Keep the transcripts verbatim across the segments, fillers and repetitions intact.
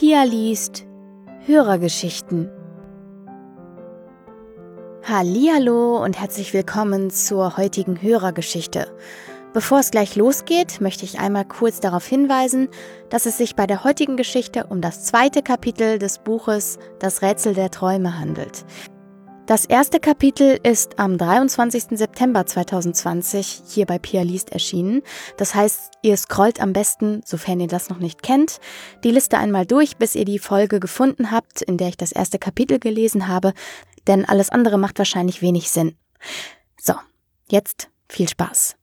Pia liest Hörergeschichten. Hallihallo und herzlich willkommen zur heutigen Hörergeschichte. Bevor es gleich losgeht, möchte ich einmal kurz darauf hinweisen, dass es sich bei der heutigen Geschichte um das zweite Kapitel des Buches Das Rätsel der Träume handelt. Das erste Kapitel ist am dreiundzwanzigsten September zweitausendzwanzig hier bei Pia liest erschienen. Das heißt, ihr scrollt am besten, sofern ihr das noch nicht kennt, die Liste einmal durch, bis ihr die Folge gefunden habt, in der ich das erste Kapitel gelesen habe, denn alles andere macht wahrscheinlich wenig Sinn. So, jetzt viel Spaß.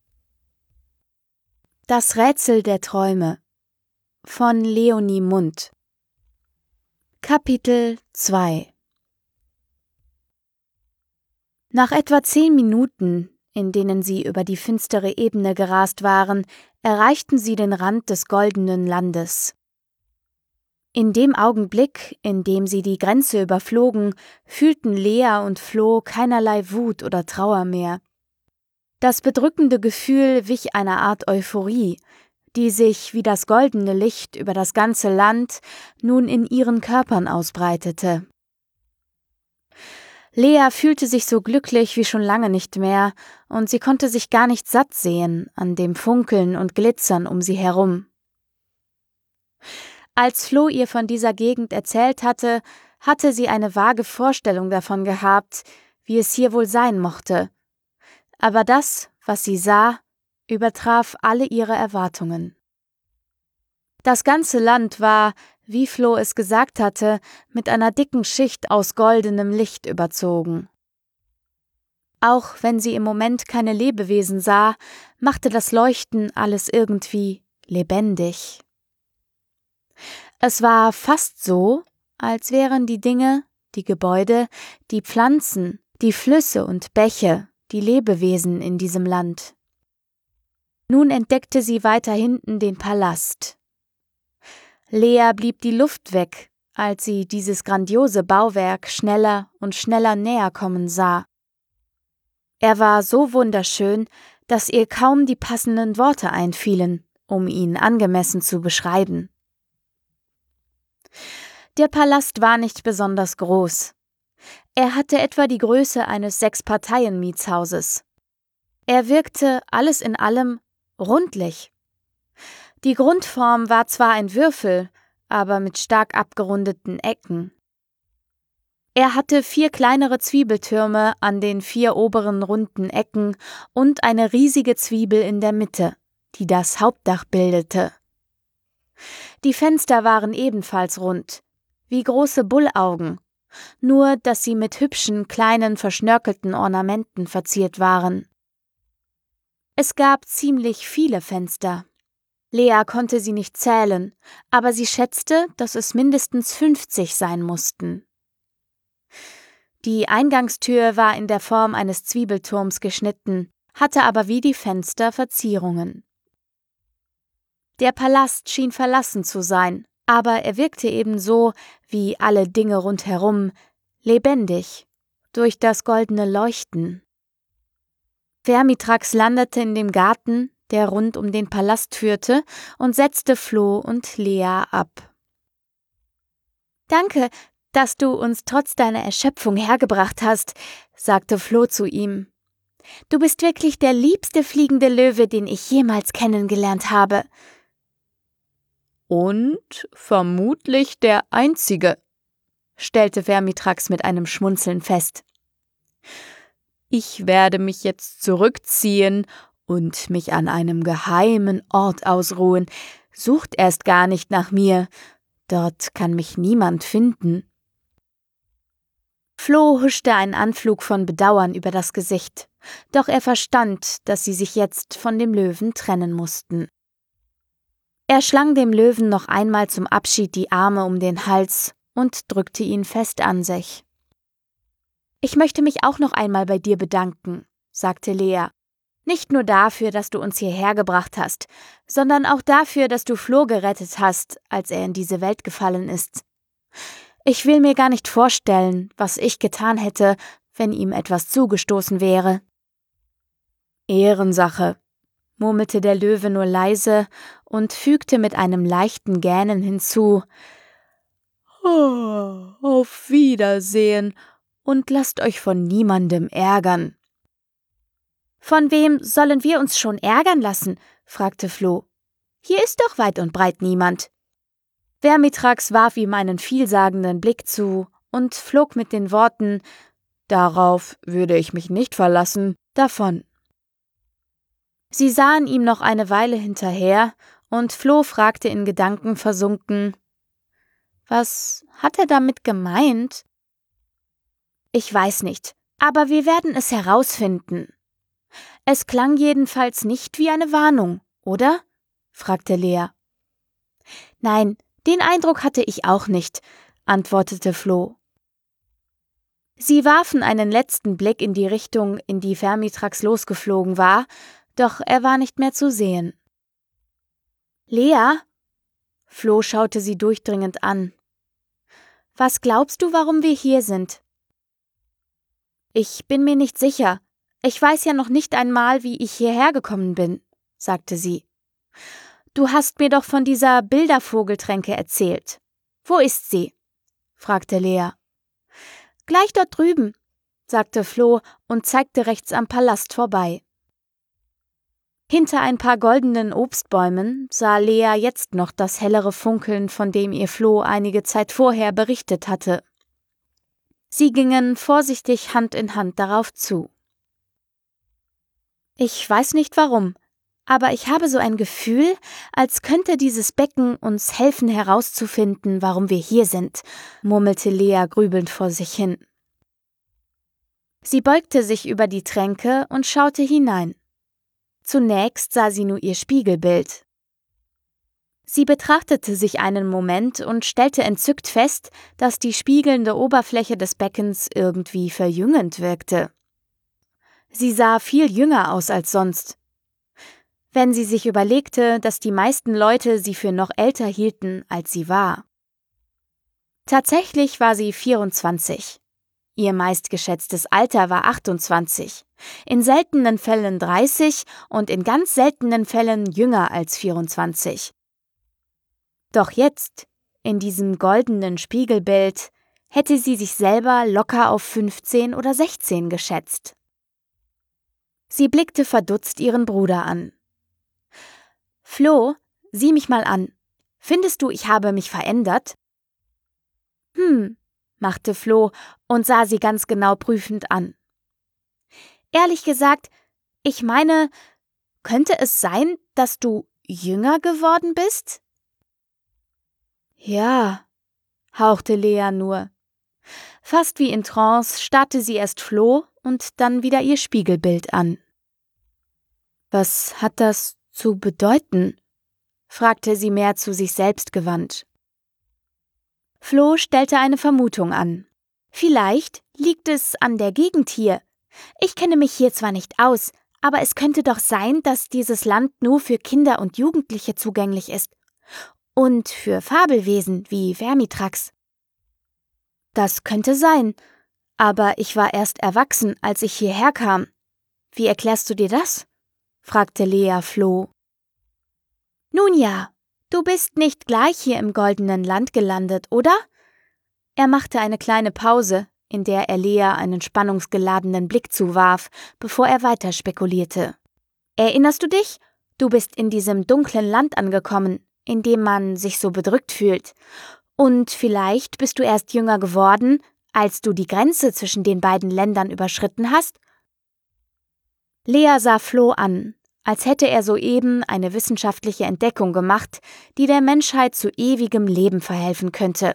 Das Rätsel der Träume von Leonie Mund. Kapitel zwei. Nach etwa zehn Minuten, in denen sie über die finstere Ebene gerast waren, erreichten sie den Rand des goldenen Landes. In dem Augenblick, in dem sie die Grenze überflogen, fühlten Lea und Flo keinerlei Wut oder Trauer mehr. Das bedrückende Gefühl wich einer Art Euphorie, die sich wie das goldene Licht über das ganze Land nun in ihren Körpern ausbreitete. Lea fühlte sich so glücklich wie schon lange nicht mehr, und sie konnte sich gar nicht satt sehen an dem Funkeln und Glitzern um sie herum. Als Flo ihr von dieser Gegend erzählt hatte, hatte sie eine vage Vorstellung davon gehabt, wie es hier wohl sein mochte. Aber das, was sie sah, übertraf alle ihre Erwartungen. Das ganze Land war, wie Flo es gesagt hatte, mit einer dicken Schicht aus goldenem Licht überzogen. Auch wenn sie im Moment keine Lebewesen sah, machte das Leuchten alles irgendwie lebendig. Es war fast so, als wären die Dinge, die Gebäude, die Pflanzen, die Flüsse und Bäche die Lebewesen in diesem Land. Nun entdeckte sie weiter hinten den Palast. Lea blieb die Luft weg, als sie dieses grandiose Bauwerk schneller und schneller näher kommen sah. Er war so wunderschön, dass ihr kaum die passenden Worte einfielen, um ihn angemessen zu beschreiben. Der Palast war nicht besonders groß. Er hatte etwa die Größe eines Sechs-Parteien-Mietshauses. Er wirkte alles in allem rundlich. Die Grundform war zwar ein Würfel, aber mit stark abgerundeten Ecken. Er hatte vier kleinere Zwiebeltürme an den vier oberen runden Ecken und eine riesige Zwiebel in der Mitte, die das Hauptdach bildete. Die Fenster waren ebenfalls rund, wie große Bullaugen, nur dass sie mit hübschen, kleinen, verschnörkelten Ornamenten verziert waren. Es gab ziemlich viele Fenster. Lea konnte sie nicht zählen, aber sie schätzte, dass es mindestens fünfzig sein mussten. Die Eingangstür war in der Form eines Zwiebelturms geschnitten, hatte aber wie die Fenster Verzierungen. Der Palast schien verlassen zu sein, aber er wirkte ebenso, wie alle Dinge rundherum, lebendig, durch das goldene Leuchten. Vermitrax landete in dem Garten, der rund um den Palast führte, und setzte Flo und Lea ab. »Danke, dass du uns trotz deiner Erschöpfung hergebracht hast«, sagte Flo zu ihm. »Du bist wirklich der liebste fliegende Löwe, den ich jemals kennengelernt habe.« »Und vermutlich der einzige«, stellte Vermitrax mit einem Schmunzeln fest. »Ich werde mich jetzt zurückziehen und mich an einem geheimen Ort ausruhen. Sucht erst gar nicht nach mir, dort kann mich niemand finden.« Flo huschte einen Anflug von Bedauern über das Gesicht, doch er verstand, dass sie sich jetzt von dem Löwen trennen mussten. Er schlang dem Löwen noch einmal zum Abschied die Arme um den Hals und drückte ihn fest an sich. »Ich möchte mich auch noch einmal bei dir bedanken«, sagte Lea. »Nicht nur dafür, dass du uns hierher gebracht hast, sondern auch dafür, dass du Flo gerettet hast, als er in diese Welt gefallen ist. Ich will mir gar nicht vorstellen, was ich getan hätte, wenn ihm etwas zugestoßen wäre.« »Ehrensache«, murmelte der Löwe nur leise und fügte mit einem leichten Gähnen hinzu, Oh, auf Wiedersehen und lasst euch von niemandem ärgern. »Von wem sollen wir uns schon ärgern lassen?« fragte Floh. »Hier ist doch weit und breit niemand.« Vermitrax warf ihm einen vielsagenden Blick zu und flog mit den Worten »Darauf würde ich mich nicht verlassen« davon. Sie sahen ihm noch eine Weile hinterher, und Floh fragte in Gedanken versunken: »Was hat er damit gemeint?« »Ich weiß nicht, aber wir werden es herausfinden.« »Es klang jedenfalls nicht wie eine Warnung, oder?« fragte Lea. »Nein, den Eindruck hatte ich auch nicht«, antwortete Floh. Sie warfen einen letzten Blick in die Richtung, in die Vermitrax losgeflogen war, doch er war nicht mehr zu sehen. »Lea?« Floh schaute sie durchdringend an. »Was glaubst du, warum wir hier sind?« »Ich bin mir nicht sicher. Ich weiß ja noch nicht einmal, wie ich hierher gekommen bin«, sagte sie. »Du hast mir doch von dieser Bildervogeltränke erzählt. Wo ist sie?« fragte Lea. »Gleich dort drüben«, sagte Floh und zeigte rechts am Palast vorbei. Hinter ein paar goldenen Obstbäumen sah Lea jetzt noch das hellere Funkeln, von dem ihr Floh einige Zeit vorher berichtet hatte. Sie gingen vorsichtig Hand in Hand darauf zu. »Ich weiß nicht warum, aber ich habe so ein Gefühl, als könnte dieses Becken uns helfen herauszufinden, warum wir hier sind«, murmelte Lea grübelnd vor sich hin. Sie beugte sich über die Tränke und schaute hinein. Zunächst sah sie nur ihr Spiegelbild. Sie betrachtete sich einen Moment und stellte entzückt fest, dass die spiegelnde Oberfläche des Beckens irgendwie verjüngend wirkte. Sie sah viel jünger aus als sonst. Wenn sie sich überlegte, dass die meisten Leute sie für noch älter hielten, als sie war. Tatsächlich war sie vierundzwanzig. Ihr meistgeschätztes Alter war achtundzwanzig, in seltenen Fällen dreißig und in ganz seltenen Fällen jünger als vierundzwanzig. Doch jetzt, in diesem goldenen Spiegelbild, hätte sie sich selber locker auf fünfzehn oder sechzehn geschätzt. Sie blickte verdutzt ihren Bruder an. »Floh, sieh mich mal an. Findest du, ich habe mich verändert?« »Hm«, machte Floh und sah sie ganz genau prüfend an. »Ehrlich gesagt, ich meine, könnte es sein, dass du jünger geworden bist?« »Ja«, hauchte Lea nur. Fast wie in Trance starrte sie erst Floh und dann wieder ihr Spiegelbild an. »Was hat das zu bedeuten?«, fragte sie mehr zu sich selbst gewandt. Floh stellte eine Vermutung an. »Vielleicht liegt es an der Gegend hier. Ich kenne mich hier zwar nicht aus, aber es könnte doch sein, dass dieses Land nur für Kinder und Jugendliche zugänglich ist. Und für Fabelwesen wie Vermitrax.« »Das könnte sein, aber ich war erst erwachsen, als ich hierher kam. Wie erklärst du dir das?«, fragte Lea Floh. »Nun ja, du bist nicht gleich hier im goldenen Land gelandet, oder?« Er machte eine kleine Pause, in der er Lea einen spannungsgeladenen Blick zuwarf, bevor er weiter spekulierte. »Erinnerst du dich? Du bist in diesem dunklen Land angekommen, in dem man sich so bedrückt fühlt. Und vielleicht bist du erst jünger geworden, als du die Grenze zwischen den beiden Ländern überschritten hast?« Lea sah Floh an, als hätte er soeben eine wissenschaftliche Entdeckung gemacht, die der Menschheit zu ewigem Leben verhelfen könnte.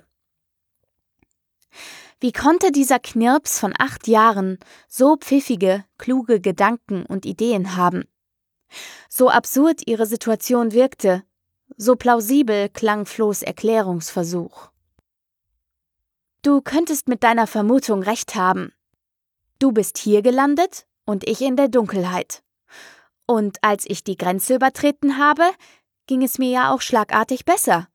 Wie konnte dieser Knirps von acht Jahren so pfiffige, kluge Gedanken und Ideen haben? So absurd ihre Situation wirkte, so plausibel klang Flohs Erklärungsversuch. »Du könntest mit deiner Vermutung recht haben. Du bist hier gelandet und ich in der Dunkelheit. Und als ich die Grenze übertreten habe, ging es mir ja auch schlagartig besser.«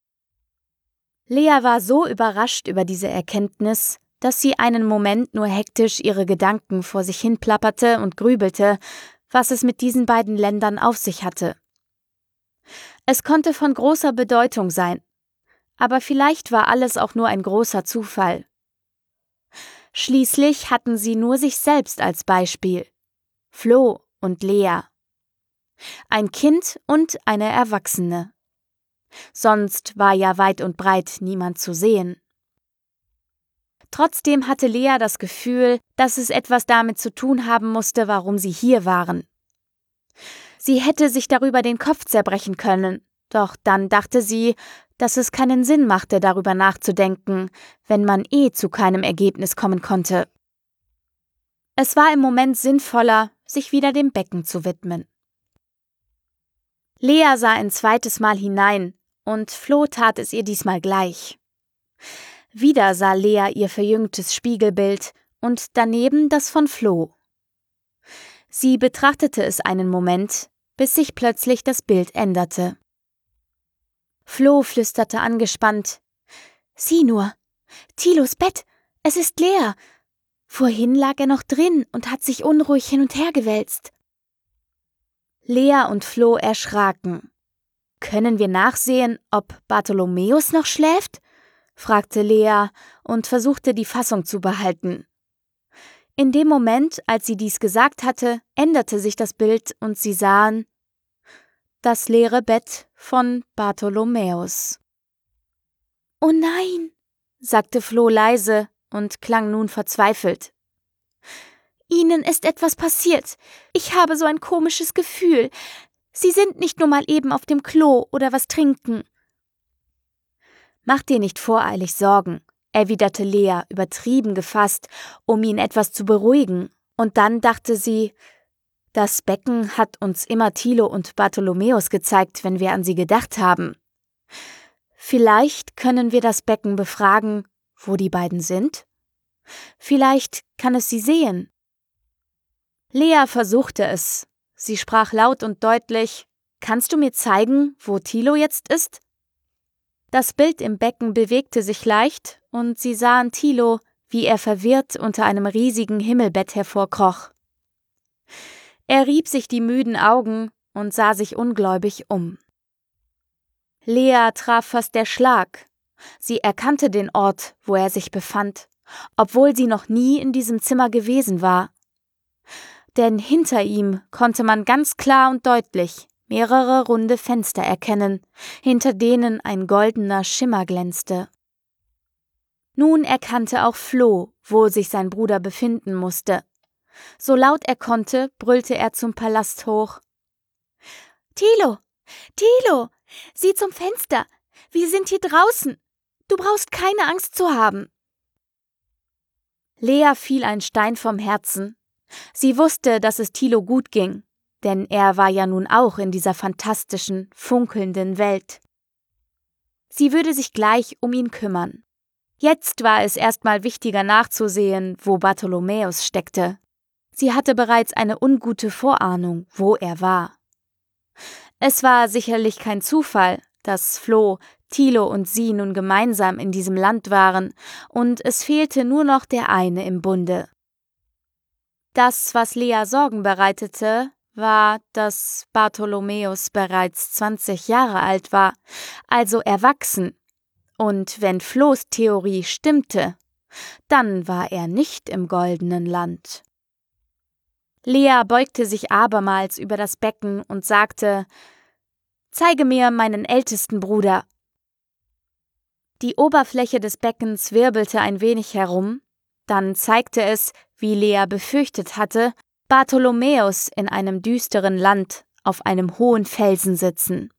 Lea war so überrascht über diese Erkenntnis, dass sie einen Moment nur hektisch ihre Gedanken vor sich hin plapperte und grübelte, was es mit diesen beiden Ländern auf sich hatte. Es konnte von großer Bedeutung sein, aber vielleicht war alles auch nur ein großer Zufall. Schließlich hatten sie nur sich selbst als Beispiel. Flo und Lea. Ein Kind und eine Erwachsene. Sonst war ja weit und breit niemand zu sehen. Trotzdem hatte Lea das Gefühl, dass es etwas damit zu tun haben musste, warum sie hier waren. Sie hätte sich darüber den Kopf zerbrechen können, doch dann dachte sie, dass es keinen Sinn machte, darüber nachzudenken, wenn man eh zu keinem Ergebnis kommen konnte. Es war im Moment sinnvoller, sich wieder dem Becken zu widmen. Lea sah ein zweites Mal hinein, und Flo tat es ihr diesmal gleich. Wieder sah Lea ihr verjüngtes Spiegelbild und daneben das von Flo. Sie betrachtete es einen Moment, bis sich plötzlich das Bild änderte. Flo flüsterte angespannt: »Sieh nur, Tilos Bett, es ist leer. Vorhin lag er noch drin und hat sich unruhig hin und her gewälzt.« Lea und Flo erschraken. »Können wir nachsehen, ob Bartholomäus noch schläft?« fragte Lea und versuchte, die Fassung zu behalten. In dem Moment, als sie dies gesagt hatte, änderte sich das Bild und sie sahen das leere Bett von Bartholomäus. »Oh nein«, sagte Flo leise und klang nun verzweifelt. »Ihnen ist etwas passiert. Ich habe so ein komisches Gefühl. Sie sind nicht nur mal eben auf dem Klo oder was trinken.« »Mach dir nicht voreilig Sorgen«, erwiderte Lea übertrieben gefasst, um ihn etwas zu beruhigen, und dann dachte sie, das Becken hat uns immer Thilo und Bartholomäus gezeigt, wenn wir an sie gedacht haben. Vielleicht können wir das Becken befragen, wo die beiden sind? Vielleicht kann es sie sehen. Lea versuchte es. Sie sprach laut und deutlich: »Kannst du mir zeigen, wo Thilo jetzt ist?« Das Bild im Becken bewegte sich leicht und sie sahen Thilo, wie er verwirrt unter einem riesigen Himmelbett hervorkroch. Er rieb sich die müden Augen und sah sich ungläubig um. Lea traf fast der Schlag. Sie erkannte den Ort, wo er sich befand, obwohl sie noch nie in diesem Zimmer gewesen war. Denn hinter ihm konnte man ganz klar und deutlich mehrere runde Fenster erkennen, hinter denen ein goldener Schimmer glänzte. Nun erkannte auch Flo, wo sich sein Bruder befinden musste. So laut er konnte, brüllte er zum Palast hoch: »Thilo! Thilo! Sieh zum Fenster! Wir sind hier draußen! Du brauchst keine Angst zu haben!« Lea fiel ein Stein vom Herzen. Sie wusste, dass es Thilo gut ging, denn er war ja nun auch in dieser fantastischen, funkelnden Welt. Sie würde sich gleich um ihn kümmern. Jetzt war es erstmal wichtiger nachzusehen, wo Bartholomäus steckte. Sie hatte bereits eine ungute Vorahnung, wo er war. Es war sicherlich kein Zufall, dass Flo, Thilo und sie nun gemeinsam in diesem Land waren, und es fehlte nur noch der eine im Bunde. Das, was Lea Sorgen bereitete, war, dass Bartholomäus bereits zwanzig Jahre alt war, also erwachsen. Und wenn Flohs Theorie stimmte, dann war er nicht im goldenen Land. Lea beugte sich abermals über das Becken und sagte: »Zeige mir meinen ältesten Bruder.« Die Oberfläche des Beckens wirbelte ein wenig herum, dann zeigte es, wie Lea befürchtet hatte, Bartholomäus in einem düsteren Land auf einem hohen Felsen sitzen.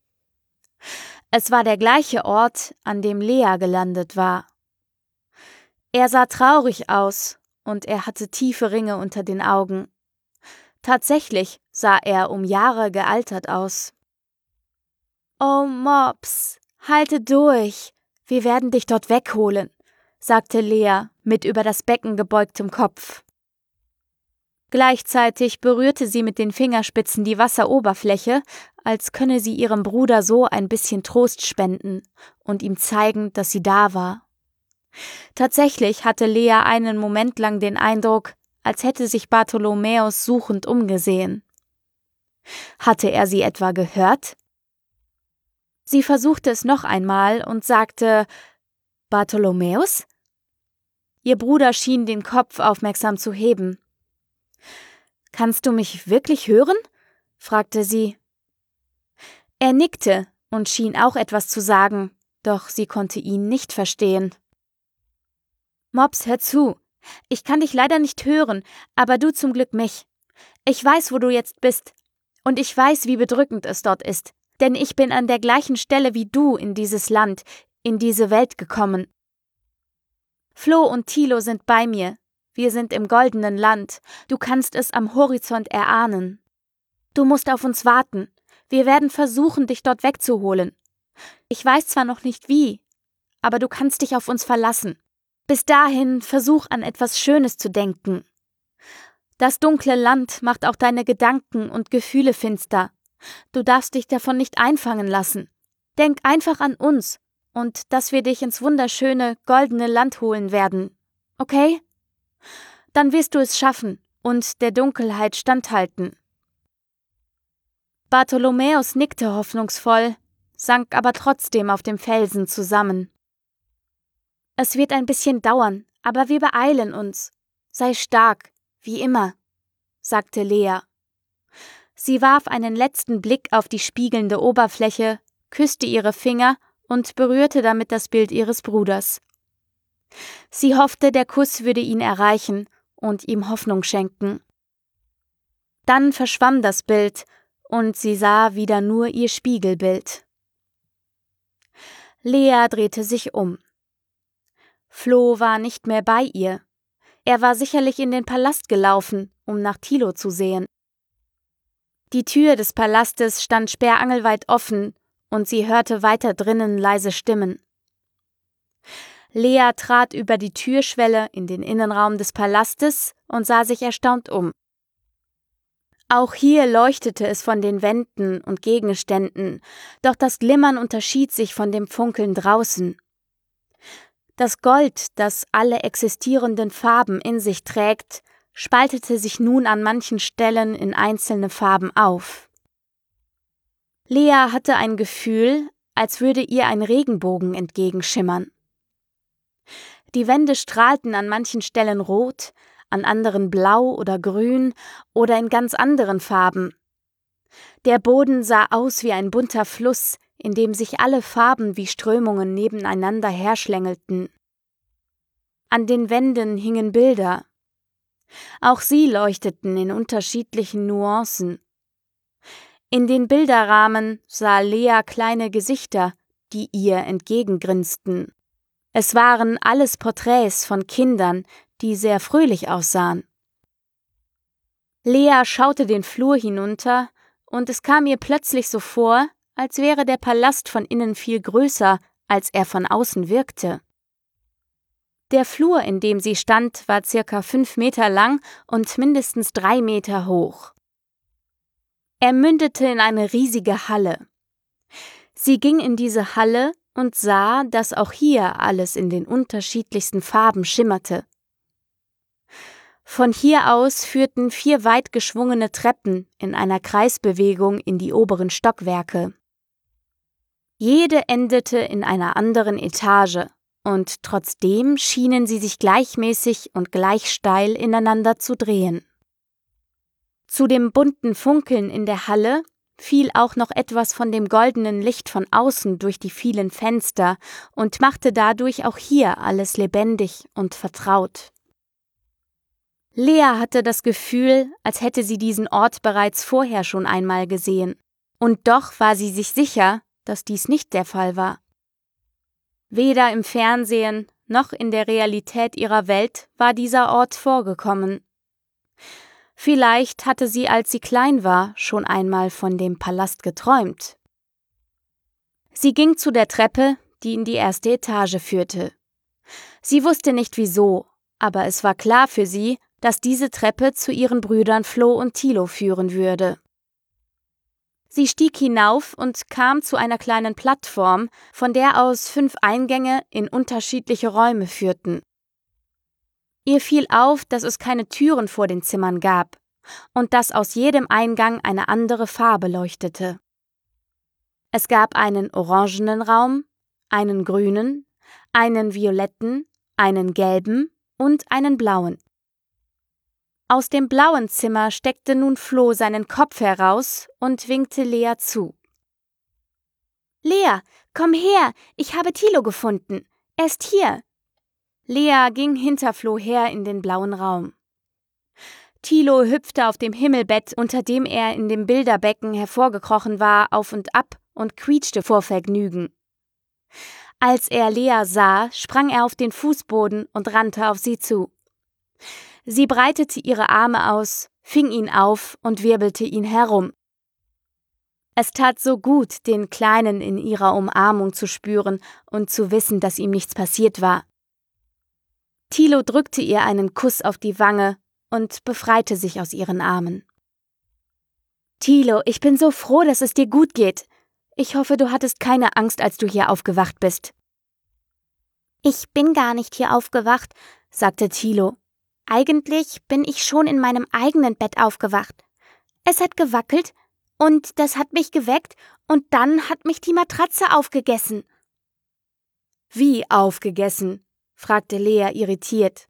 Es war der gleiche Ort, an dem Lea gelandet war. Er sah traurig aus und er hatte tiefe Ringe unter den Augen. Tatsächlich sah er um Jahre gealtert aus. »Oh, Mops, halte durch, wir werden dich dort wegholen«, sagte Lea mit über das Becken gebeugtem Kopf. Gleichzeitig berührte sie mit den Fingerspitzen die Wasseroberfläche, als könne sie ihrem Bruder so ein bisschen Trost spenden und ihm zeigen, dass sie da war. Tatsächlich hatte Lea einen Moment lang den Eindruck, als hätte sich Bartholomäus suchend umgesehen. Hatte er sie etwa gehört? Sie versuchte es noch einmal und sagte: »Bartholomäus?« Ihr Bruder schien den Kopf aufmerksam zu heben. »Kannst du mich wirklich hören?« fragte sie. Er nickte und schien auch etwas zu sagen, doch sie konnte ihn nicht verstehen. »Mops, hör zu. Ich kann dich leider nicht hören, aber du zum Glück mich. Ich weiß, wo du jetzt bist. Und ich weiß, wie bedrückend es dort ist. Denn ich bin an der gleichen Stelle wie du in dieses Land, in diese Welt gekommen. Flo und Thilo sind bei mir. Wir sind im goldenen Land. Du kannst es am Horizont erahnen. Du musst auf uns warten. Wir werden versuchen, dich dort wegzuholen. Ich weiß zwar noch nicht wie, aber du kannst dich auf uns verlassen. Bis dahin versuch an etwas Schönes zu denken. Das dunkle Land macht auch deine Gedanken und Gefühle finster. Du darfst dich davon nicht einfangen lassen. Denk einfach an uns und dass wir dich ins wunderschöne, goldene Land holen werden. Okay? Dann wirst du es schaffen und der Dunkelheit standhalten.« Bartholomäus nickte hoffnungsvoll, sank aber trotzdem auf dem Felsen zusammen. »Es wird ein bisschen dauern, aber wir beeilen uns. Sei stark, wie immer«, sagte Lea. Sie warf einen letzten Blick auf die spiegelnde Oberfläche, küsste ihre Finger und berührte damit das Bild ihres Bruders. Sie hoffte, der Kuss würde ihn erreichen und ihm Hoffnung schenken. Dann verschwamm das Bild und sie sah wieder nur ihr Spiegelbild. Lea drehte sich um. Flo war nicht mehr bei ihr. Er war sicherlich in den Palast gelaufen, um nach Thilo zu sehen. Die Tür des Palastes stand sperrangelweit offen und sie hörte weiter drinnen leise Stimmen. Lea trat über die Türschwelle in den Innenraum des Palastes und sah sich erstaunt um. Auch hier leuchtete es von den Wänden und Gegenständen, doch das Glimmern unterschied sich von dem Funkeln draußen. Das Gold, das alle existierenden Farben in sich trägt, spaltete sich nun an manchen Stellen in einzelne Farben auf. Lea hatte ein Gefühl, als würde ihr ein Regenbogen entgegenschimmern. Die Wände strahlten an manchen Stellen rot, an anderen blau oder grün oder in ganz anderen Farben. Der Boden sah aus wie ein bunter Fluss, in dem sich alle Farben wie Strömungen nebeneinander herschlängelten. An den Wänden hingen Bilder. Auch sie leuchteten in unterschiedlichen Nuancen. In den Bilderrahmen sah Lea kleine Gesichter, die ihr entgegengrinsten. Es waren alles Porträts von Kindern, die sehr fröhlich aussahen. Lea schaute den Flur hinunter, und es kam ihr plötzlich so vor, als wäre der Palast von innen viel größer, als er von außen wirkte. Der Flur, in dem sie stand, war circa fünf Meter lang und mindestens drei Meter hoch. Er mündete in eine riesige Halle. Sie ging in diese Halle und sah, dass auch hier alles in den unterschiedlichsten Farben schimmerte. Von hier aus führten vier weit geschwungene Treppen in einer Kreisbewegung in die oberen Stockwerke. Jede endete in einer anderen Etage, und trotzdem schienen sie sich gleichmäßig und gleich steil ineinander zu drehen. Zu dem bunten Funkeln in der Halle fiel auch noch etwas von dem goldenen Licht von außen durch die vielen Fenster und machte dadurch auch hier alles lebendig und vertraut. Lea hatte das Gefühl, als hätte sie diesen Ort bereits vorher schon einmal gesehen, und doch war sie sich sicher, dass dies nicht der Fall war. Weder im Fernsehen noch in der Realität ihrer Welt war dieser Ort vorgekommen. Vielleicht hatte sie, als sie klein war, schon einmal von dem Palast geträumt. Sie ging zu der Treppe, die in die erste Etage führte. Sie wusste nicht wieso, aber es war klar für sie, dass diese Treppe zu ihren Brüdern Flo und Thilo führen würde. Sie stieg hinauf und kam zu einer kleinen Plattform, von der aus fünf Eingänge in unterschiedliche Räume führten. Ihr fiel auf, dass es keine Türen vor den Zimmern gab und dass aus jedem Eingang eine andere Farbe leuchtete. Es gab einen orangenen Raum, einen grünen, einen violetten, einen gelben und einen blauen. Aus dem blauen Zimmer steckte nun Flo seinen Kopf heraus und winkte Lea zu. »Lea, komm her, ich habe Thilo gefunden. Er ist hier.« Lea ging hinter Flo her in den blauen Raum. Thilo hüpfte auf dem Himmelbett, unter dem er in dem Bilderbecken hervorgekrochen war, auf und ab und quietschte vor Vergnügen. Als er Lea sah, sprang er auf den Fußboden und rannte auf sie zu. Sie breitete ihre Arme aus, fing ihn auf und wirbelte ihn herum. Es tat so gut, den Kleinen in ihrer Umarmung zu spüren und zu wissen, dass ihm nichts passiert war. Thilo drückte ihr einen Kuss auf die Wange und befreite sich aus ihren Armen. »Thilo, ich bin so froh, dass es dir gut geht. Ich hoffe, du hattest keine Angst, als du hier aufgewacht bist.« »Ich bin gar nicht hier aufgewacht«, sagte Thilo. »Eigentlich bin ich schon in meinem eigenen Bett aufgewacht. Es hat gewackelt und das hat mich geweckt und dann hat mich die Matratze aufgegessen.« »Wie aufgegessen?«, fragte Lea irritiert.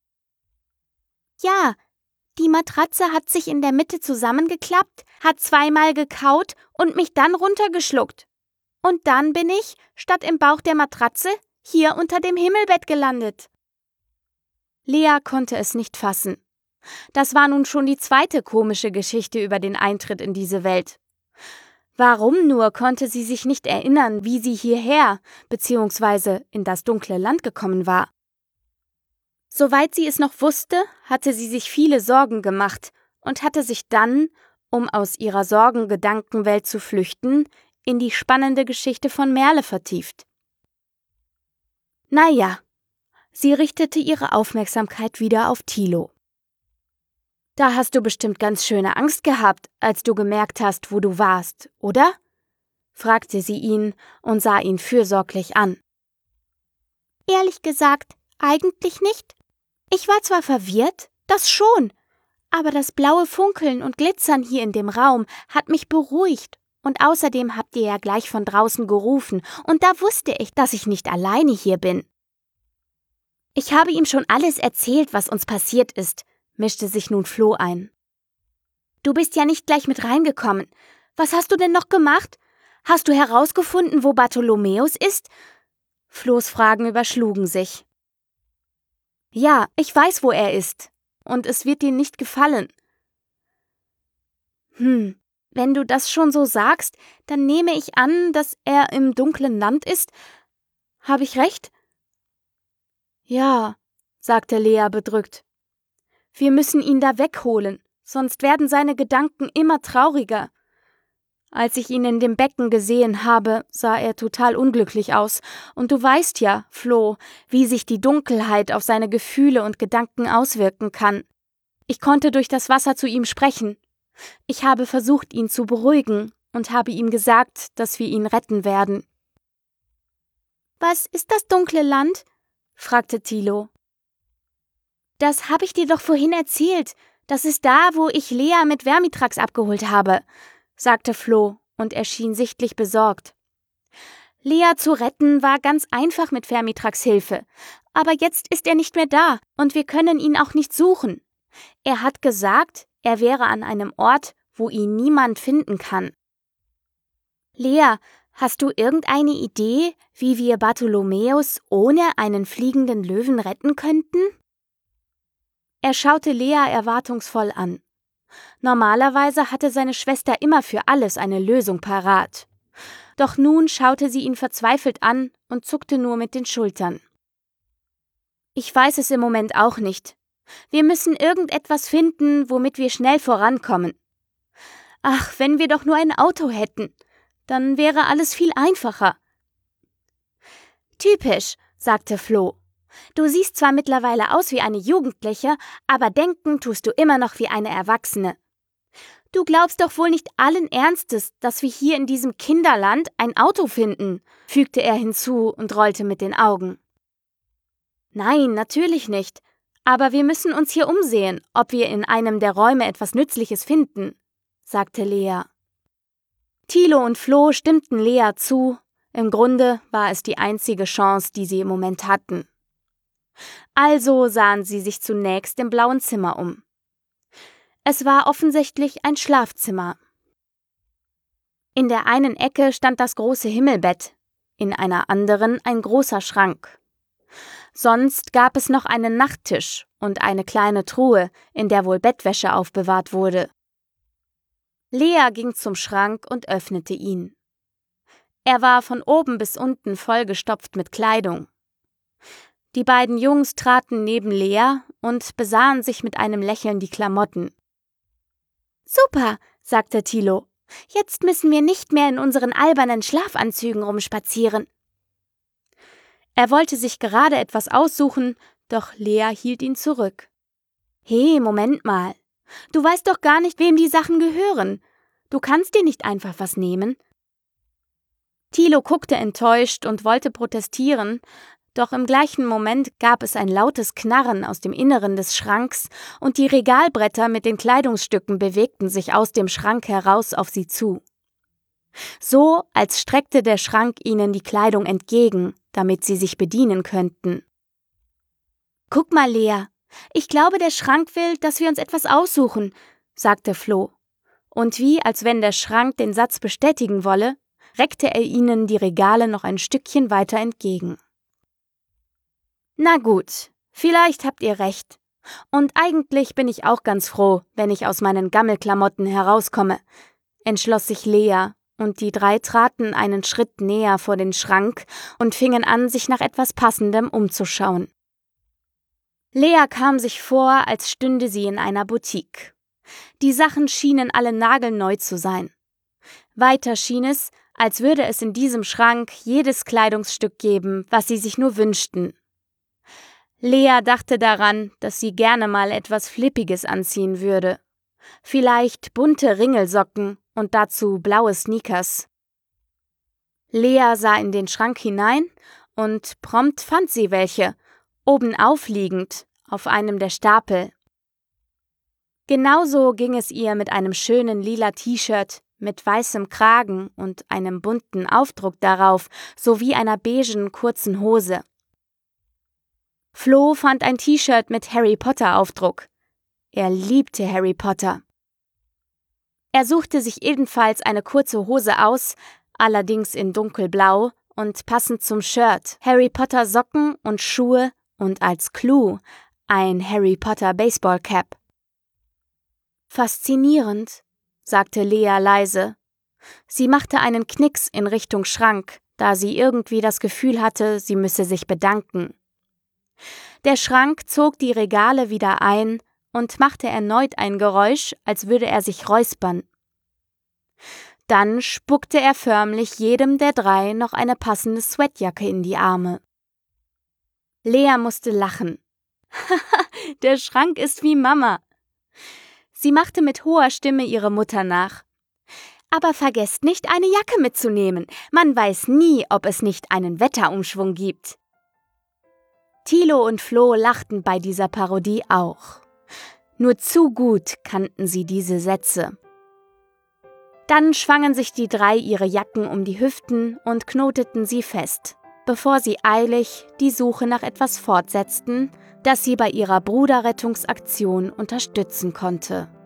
»Ja, die Matratze hat sich in der Mitte zusammengeklappt, hat zweimal gekaut und mich dann runtergeschluckt. Und dann bin ich, statt im Bauch der Matratze, hier unter dem Himmelbett gelandet.« Lea konnte es nicht fassen. Das war nun schon die zweite komische Geschichte über den Eintritt in diese Welt. Warum nur konnte sie sich nicht erinnern, wie sie hierher bzw. in das dunkle Land gekommen war? Soweit sie es noch wusste, hatte sie sich viele Sorgen gemacht und hatte sich dann, um aus ihrer Sorgengedankenwelt zu flüchten, in die spannende Geschichte von Merle vertieft. Naja, sie richtete ihre Aufmerksamkeit wieder auf Thilo. »Da hast du bestimmt ganz schöne Angst gehabt, als du gemerkt hast, wo du warst, oder?« fragte sie ihn und sah ihn fürsorglich an. »Ehrlich gesagt, eigentlich nicht. Ich war zwar verwirrt, das schon, aber das blaue Funkeln und Glitzern hier in dem Raum hat mich beruhigt und außerdem habt ihr ja gleich von draußen gerufen und da wusste ich, dass ich nicht alleine hier bin.« »Ich habe ihm schon alles erzählt, was uns passiert ist«, mischte sich nun Flo ein. »Du bist ja nicht gleich mit reingekommen. Was hast du denn noch gemacht? Hast du herausgefunden, wo Bartholomäus ist?« Flo's Fragen überschlugen sich. »Ja, ich weiß, wo er ist. Und es wird dir nicht gefallen.« »Hm, wenn du das schon so sagst, dann nehme ich an, dass er im dunklen Land ist. Habe ich recht?« »Ja«, sagte Lea bedrückt. »Wir müssen ihn da wegholen, sonst werden seine Gedanken immer trauriger. Als ich ihn in dem Becken gesehen habe, sah er total unglücklich aus. Und du weißt ja, Flo, wie sich die Dunkelheit auf seine Gefühle und Gedanken auswirken kann. Ich konnte durch das Wasser zu ihm sprechen. Ich habe versucht, ihn zu beruhigen und habe ihm gesagt, dass wir ihn retten werden.« »Was ist das dunkle Land?«, fragte Thilo. »Das habe ich dir doch vorhin erzählt. Das ist da, wo ich Lea mit Vermitrax abgeholt habe«, sagte Flo und erschien sichtlich besorgt. »Lea zu retten war ganz einfach mit Vermitrax Hilfe, aber jetzt ist er nicht mehr da und wir können ihn auch nicht suchen. Er hat gesagt, er wäre an einem Ort, wo ihn niemand finden kann.« »Lea, hast du irgendeine Idee, wie wir Bartholomäus ohne einen fliegenden Löwen retten könnten?« Er schaute Lea erwartungsvoll an. Normalerweise hatte seine Schwester immer für alles eine Lösung parat. Doch nun schaute sie ihn verzweifelt an und zuckte nur mit den Schultern. »Ich weiß es im Moment auch nicht. Wir müssen irgendetwas finden, womit wir schnell vorankommen. Ach, wenn wir doch nur ein Auto hätten, dann wäre alles viel einfacher.« »Typisch«, sagte Flo. »Du siehst zwar mittlerweile aus wie eine Jugendliche, aber denken tust du immer noch wie eine Erwachsene. Du glaubst doch wohl nicht allen Ernstes, dass wir hier in diesem Kinderland ein Auto finden«, fügte er hinzu und rollte mit den Augen. »Nein, natürlich nicht. Aber wir müssen uns hier umsehen, ob wir in einem der Räume etwas Nützliches finden«, sagte Lea. Thilo und Flo stimmten Lea zu. Im Grunde war es die einzige Chance, die sie im Moment hatten. Also sahen sie sich zunächst im blauen Zimmer um. Es war offensichtlich ein Schlafzimmer. In der einen Ecke stand das große Himmelbett, in einer anderen ein großer Schrank. Sonst gab es noch einen Nachttisch und eine kleine Truhe, in der wohl Bettwäsche aufbewahrt wurde. Lea ging zum Schrank und öffnete ihn. Er war von oben bis unten vollgestopft mit Kleidung. Die beiden Jungs traten neben Lea und besahen sich mit einem Lächeln die Klamotten. »Super«, sagte Thilo. »Jetzt müssen wir nicht mehr in unseren albernen Schlafanzügen rumspazieren.« Er wollte sich gerade etwas aussuchen, doch Lea hielt ihn zurück. »Hey, Moment mal. Du weißt doch gar nicht, wem die Sachen gehören. Du kannst dir nicht einfach was nehmen.« Thilo guckte enttäuscht und wollte protestieren, doch im gleichen Moment gab es ein lautes Knarren aus dem Inneren des Schranks und die Regalbretter mit den Kleidungsstücken bewegten sich aus dem Schrank heraus auf sie zu. So, als streckte der Schrank ihnen die Kleidung entgegen, damit sie sich bedienen könnten. »Guck mal, Lea, ich glaube, der Schrank will, dass wir uns etwas aussuchen«, sagte Flo. Und wie, als wenn der Schrank den Satz bestätigen wolle, reckte er ihnen die Regale noch ein Stückchen weiter entgegen. »Na gut, vielleicht habt ihr recht. Und eigentlich bin ich auch ganz froh, wenn ich aus meinen Gammelklamotten herauskomme«, entschloss sich Lea, und die drei traten einen Schritt näher vor den Schrank und fingen an, sich nach etwas Passendem umzuschauen. Lea kam sich vor, als stünde sie in einer Boutique. Die Sachen schienen alle nagelneu zu sein. Weiter schien es, als würde es in diesem Schrank jedes Kleidungsstück geben, was sie sich nur wünschten. Lea dachte daran, dass sie gerne mal etwas Flippiges anziehen würde. Vielleicht bunte Ringelsocken und dazu blaue Sneakers. Lea sah in den Schrank hinein und prompt fand sie welche, oben aufliegend, auf einem der Stapel. Genauso ging es ihr mit einem schönen lila T-Shirt mit weißem Kragen und einem bunten Aufdruck darauf, sowie einer beigen kurzen Hose. Flo fand ein T-Shirt mit Harry Potter Aufdruck. Er liebte Harry Potter. Er suchte sich ebenfalls eine kurze Hose aus, allerdings in dunkelblau und passend zum Shirt, Harry Potter Socken und Schuhe und als Clou ein Harry Potter Baseball Cap. »Faszinierend«, sagte Lea leise. Sie machte einen Knicks in Richtung Schrank, da sie irgendwie das Gefühl hatte, sie müsse sich bedanken. Der Schrank zog die Regale wieder ein und machte erneut ein Geräusch, als würde er sich räuspern. Dann spuckte er förmlich jedem der drei noch eine passende Sweatjacke in die Arme. Lea musste lachen. »Haha, der Schrank ist wie Mama.« Sie machte mit hoher Stimme ihre Mutter nach. »Aber vergesst nicht, eine Jacke mitzunehmen. Man weiß nie, ob es nicht einen Wetterumschwung gibt.« Thilo und Flo lachten bei dieser Parodie auch. Nur zu gut kannten sie diese Sätze. Dann schwangen sich die drei ihre Jacken um die Hüften und knoteten sie fest, bevor sie eilig die Suche nach etwas fortsetzten, das sie bei ihrer Bruderrettungsaktion unterstützen konnte.